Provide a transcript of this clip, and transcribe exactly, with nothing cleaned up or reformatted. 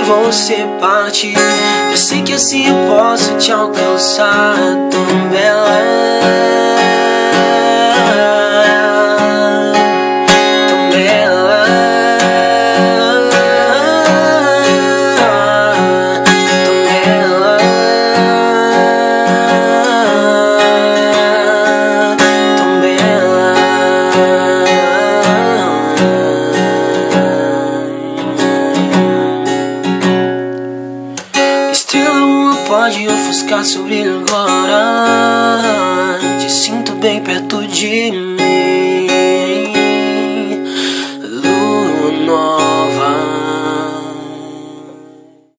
você parte. Eu sei que assim eu posso te alcançar, tão bela, tão bela, tão bela, tão bela. Estrela pode ofuscar seu brilho agora. Te sinto bem perto de mim. Lua nova,